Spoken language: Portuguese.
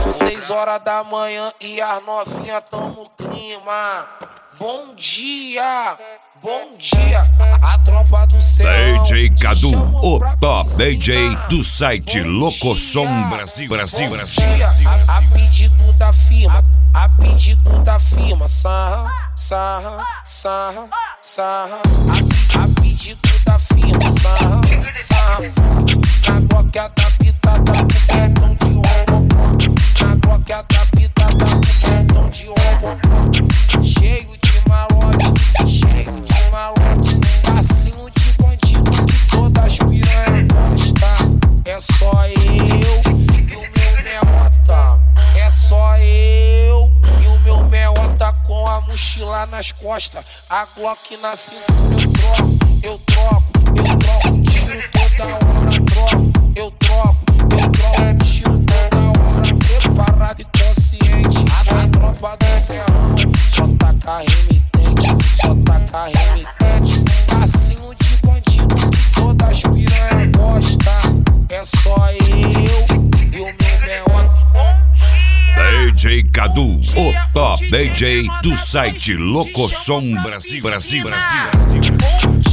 São 6 horas da manhã e as novinhas tão no clima. Bom dia, bom dia. A tropa do céu. DJ Cadu, o top DJ do site Locosom Brasil. A pedido da firma, a pedido da firma. Sarra, sarra, sarra, sarra. A pedido da firma. Sarra, sarra. Na Glock adaptada pro cartão de robocó. Na Glock adaptada pro cartão de robocó. Cheio de malote, cheio de malote. Passinho de bandido que todas as piranhas gostam. É só eu e o meu merrota. É só eu e o meu merrota com a mochila nas costas. A Glock na cintura eu troco tiro toda hora, eu troco tiro toda hora. Preparado e consciente, a tropa do serrão só taca remitente, só taca remitente. Passinho de bandido, todas as piranhas gostam. É só eu e o meu merrota. DJ Cadu, o top DJ do site Locosom Brasil.